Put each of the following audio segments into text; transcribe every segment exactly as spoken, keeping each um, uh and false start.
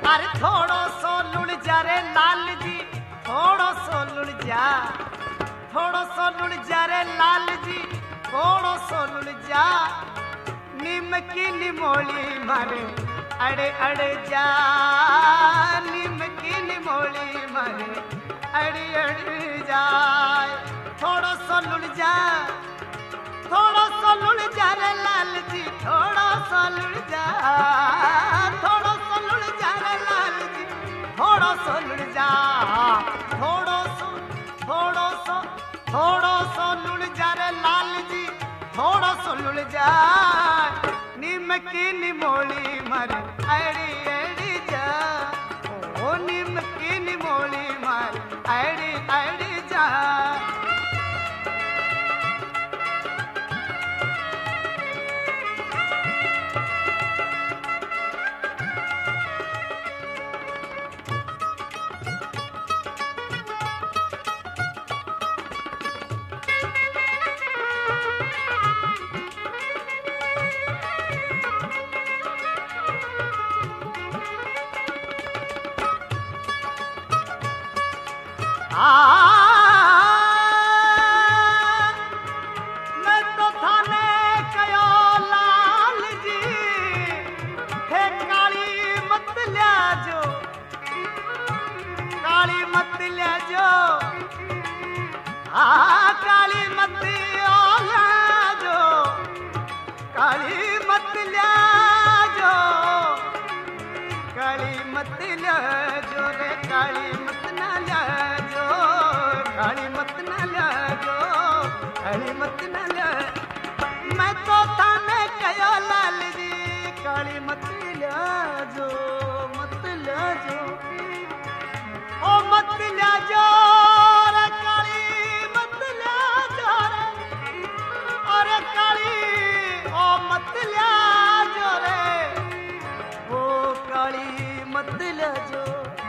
अरे थोड़ो सो लुड़ जा रे लाल जी, थोड़ो सो लुड़ जा, थोड़ो सो लुड़ जा रे लाल जी, थोड़ो सो लुड़ जा। नीम की निमोली मारे अड़े अड़े जा, नीम की निमोली मारे अड़े अड़े जाए। थोड़ो सो लुड़ जा, थोड़ो सो लुड़ जा रे लाल जी, थोड़ो सो लुड़ जा, थोड़ो सो लुड़ जा रे लाल जी, थोड़ो सो लुड़ जा। थोड़ो सो थोड़ो सो थोड़ो सो लुड़ जा रे लाल जी, थोड़ो सो लुड़ जा। नीम की निमोली मारे अड़ी अड़ी जा, ओ नीम की निमोली मारे अड़ी अड़ी जा। मैं तो थाने कयो लाल जी, हे काली मत लिया जो, काली मत लिया जो, हाँ काली मत लिया जो, काली मत लिया जो, काली मत लिया जो रे, काली मत ना लिया जो, काली मत ना लिया जो, काली मत ना लिया। मैं तो थाने कयो लाल जी, काली मत लिया जो, मत लिया जो, ओ मत लिया जो रे, काली मत लिया जो रे, अरे काली ओ मत लिया जो रे, ओ काली मत लिया जो।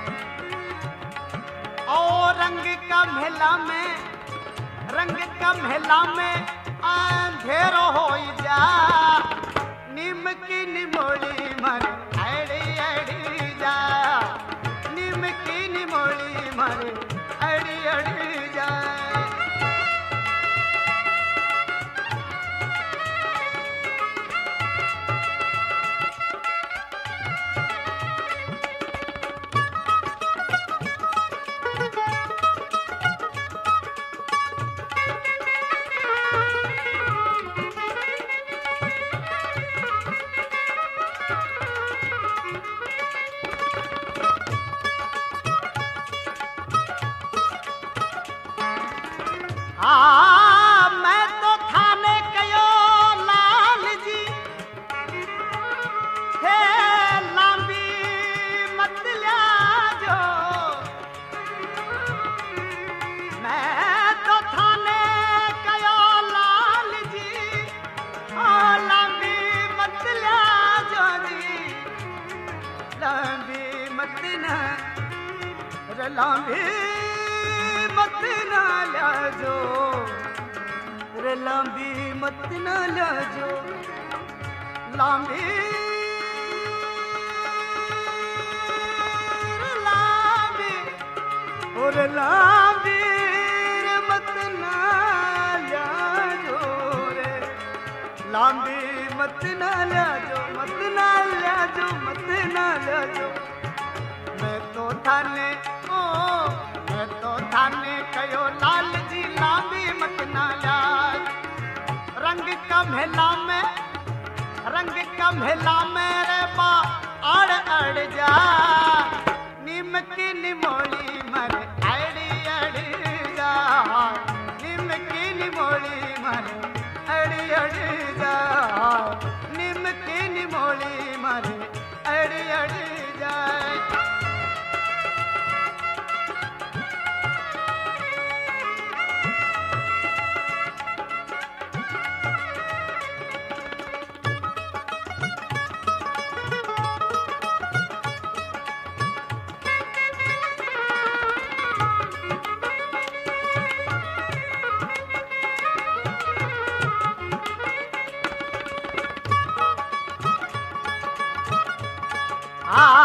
ओ रंग का महला में, रंग का महला में अंधेरो हो जा। नीम की निमोली मारे अड़ी अड़ी जा, नीम की निमोली मारे अड़ी अड़ी जा। आ, मैं तो थाने कयो लाल जी, हे लांबी मत लिया जो, मैं तो थाने कयो लाल जी, ओ लांबी मत लिया जो जी, लांबी मत ना रे, लांबी मत ना लिया जो रे, लांबी मत ना लिया जो, लांबी रे लांबी, और लांबी रे मत ना लिया जो रे, लांबी मत ना लिया जो, मत ना लिया जो, मत ना लिया जो। मैं तो थाने ओ मैं तो थाने कयो लाल जी, लांबी मत ना लिया। रंग का महला में, रंग का महला में रे बा अड़ अड़ जा। नीम की निमोली मारे अड़ी अड़ी जा, नीम की निमोली मारे अड़ी अड़ी जा, नीम की निमोली मारे अड़ी अड़ी जा। आ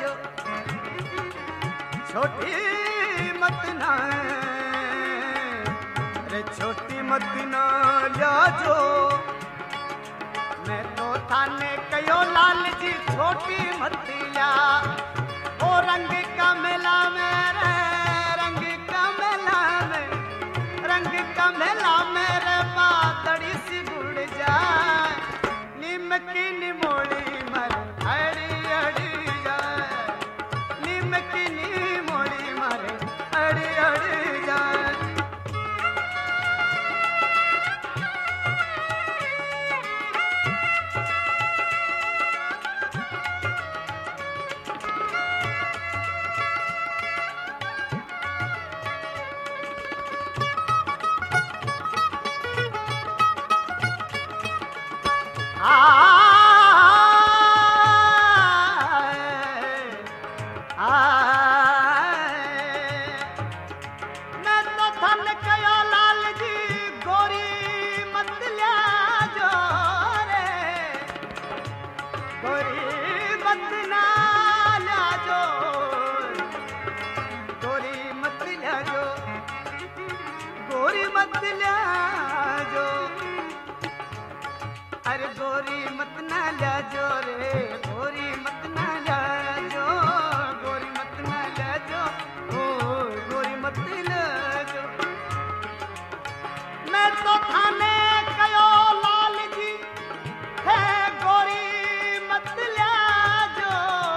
जो छोटी मत ना रे छोटी मत ना ला जो मैं तो थाने कयो लाल जी छोटी मत ला ओ रंग का मेला मेरे रंग का मेला में रंग का मेला मेरे बातड़ी सी गुड़ जाए निमकी निमोड़ी मर अड़ी अड़ी जाए निमकी निमोड़ी मर अड़ी अड़ी जाए अरे गोरी मत ना ला जो रे गोरी मत ना ला जो गोरी मत ना ला जो ओ गोरी मत ला जो मैं तो थाने कयो लाल जी है गोरी मत ला जो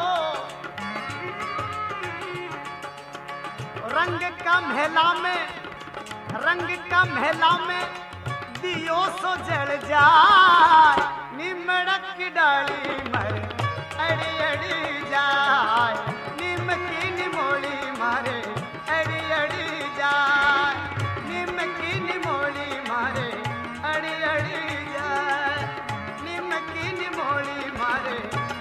रंग का महला में रंग का महला में दियो सो जल जाए निमड़क डाली मर अड़ी अड़ी जाए निमकी निमोड़ी मारे अड़ी अड़ी जाए निमकी निमोड़ी मारे अड़ी अड़ी जाए निमकी निमोड़ी मारे